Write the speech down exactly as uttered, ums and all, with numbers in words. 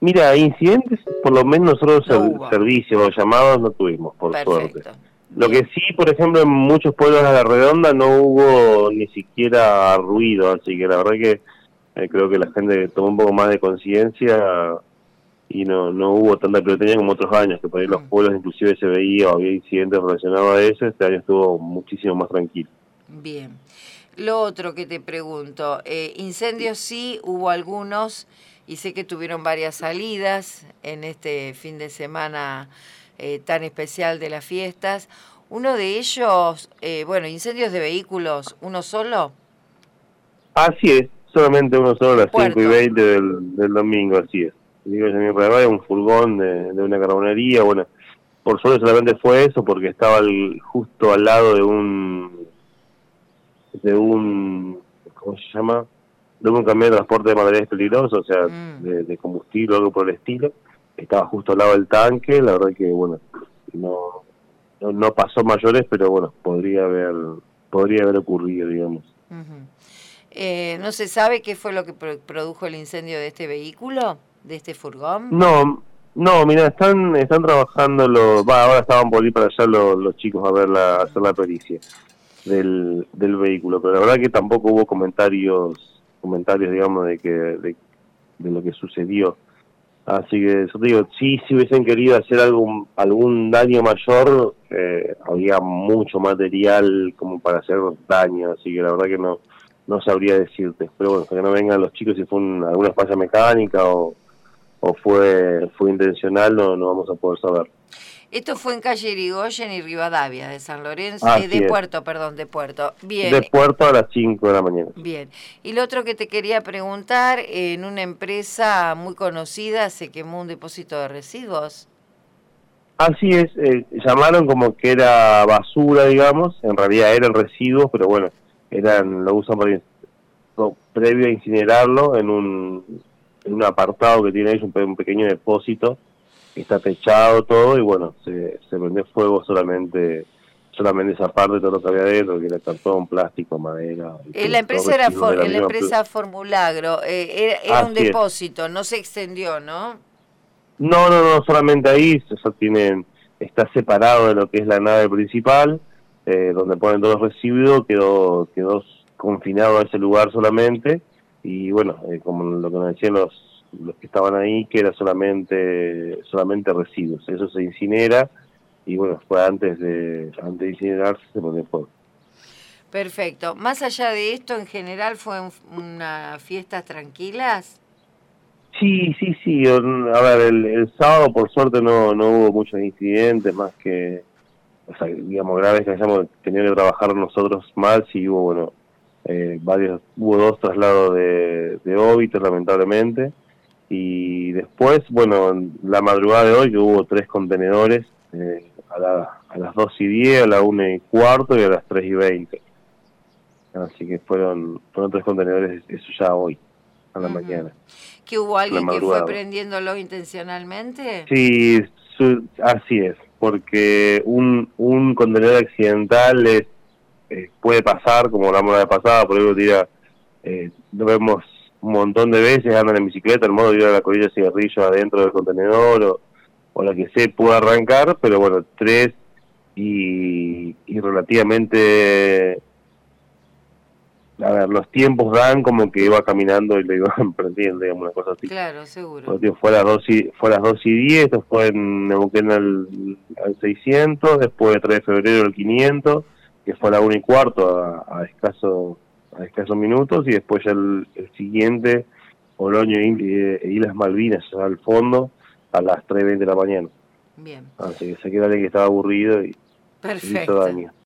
Mira, incidentes, por lo menos nosotros No el hubo. servicio o llamados no tuvimos, por Perfecto. suerte. Lo Bien. que sí, por ejemplo, en muchos pueblos de la redonda no hubo ni siquiera ruido, así que la verdad que eh, creo que la gente tomó un poco más de conciencia y no no hubo tanta pirotecnia como otros años, que por ahí los Mm, pueblos inclusive se veía o había incidentes relacionados a eso. Este año estuvo muchísimo más tranquilo. bien. Lo otro que te pregunto, eh, incendios sí, hubo algunos y sé que tuvieron varias salidas en este fin de semana eh, tan especial de las fiestas. Uno de ellos, eh, bueno, incendios de vehículos, ¿uno solo? Así es, solamente uno solo a En las cinco y Puerto. veinte del, del domingo, así es. Digo, en mi programa un furgón de, de una carbonería, bueno, por suerte solamente fue eso porque estaba el, justo al lado de un, de un, ¿cómo se llama? De un camión de transporte de materiales peligrosos, o sea, Mm. de, de combustible o algo por el estilo. Estaba justo al lado del tanque, la verdad que, bueno, no, no, no pasó mayores, pero bueno, podría haber, podría haber ocurrido, digamos. Ujú. Eh, ¿no se sabe qué fue lo que pro- produjo el incendio de este vehículo, de este furgón? No, no, mira, están están trabajando los, va, ahora estaban por ir para allá los, los chicos a ver la, a hacer la pericia del, del vehículo, pero la verdad que tampoco hubo comentarios, comentarios, digamos, de que de, de lo que sucedió. Así que yo te digo, sí, si hubiesen querido hacer algún algún daño mayor, eh, había mucho material como para hacer daño, así que la verdad que no no sabría decirte. Pero bueno, hasta que no vengan los chicos, si fue un, alguna falla mecánica o o fue fue intencional, no no vamos a poder saber. Esto fue en calle Irigoyen y Rivadavia, de San Lorenzo, eh, Así de es, Puerto, perdón, de Puerto. Bien, de Puerto a las cinco de la mañana. bien. Y lo otro que te quería preguntar, en una empresa muy conocida se quemó un depósito de residuos. Así es, eh, llamaron como que era basura, digamos, en realidad eran residuos, pero bueno, eran lo usan para no, previo a incinerarlo en un en un apartado que tiene ahí un, pe un pequeño depósito que está techado todo y bueno, se, se prendió fuego solamente solamente esa parte, todo lo que había adentro, que era cartón, plástico, madera, y Eh, todo, la todo empresa era residuos de for- la en la misma pl- empresa Formulagro, eh, era, era un Así es. depósito, no se extendió, ¿no? No, no, no, solamente ahí, eso tienen, está separado de lo que es la nave principal, eh, donde ponen todos los residuos, quedó, quedó confinado a ese lugar solamente, y bueno, eh, como lo que nos decían los, los que estaban ahí, que era solamente, solamente residuos, eso se incinera, y bueno, fue antes de, antes de incinerarse se pone fuego. Perfecto. Más allá de esto, en general fue un, unas fiestas tranquilas. Sí, sí, sí, a ver, el, el sábado por suerte no, no hubo muchos incidentes, más que o sea, digamos, graves que hayamos tenido que trabajar nosotros mal, sí hubo, bueno, eh, varios, hubo dos traslados de, de óbitos, lamentablemente, y después, bueno, la madrugada de hoy que hubo tres contenedores, eh, a, la, a las dos y diez, a la una y cuarto y a las tres y veinte, así que fueron, fueron tres contenedores, eso ya hoy, a la Ujú. mañana, ¿Que hubo a la alguien que fue madrugada. prendiéndolo intencionalmente? Sí, su, así es, porque un, un contenedor accidental es, eh, puede pasar, como hablamos la vez pasada, por ejemplo, tira, eh, lo vemos un montón de veces, andan en bicicleta, el modo de ir a la colilla de cigarrillos adentro del contenedor, o, o la que se pueda arrancar, pero bueno, tres y, y relativamente, a ver, los tiempos dan como que iba caminando y lo iban prendiendo, digamos, una cosa así. Claro, seguro. Porque fue a las dos y, fue a las dos y diez, esto fue en Neuquén al, al seiscientos, después tres de febrero el quinientos, que fue a la una y cuarto a, a escaso a escasos minutos, y después ya el, el siguiente, Oloño e Islas Malvinas, al fondo, a las tres y veinte de la mañana. Bien. Así que se quedó alguien que estaba aburrido y, y hizo Perfecto. daño.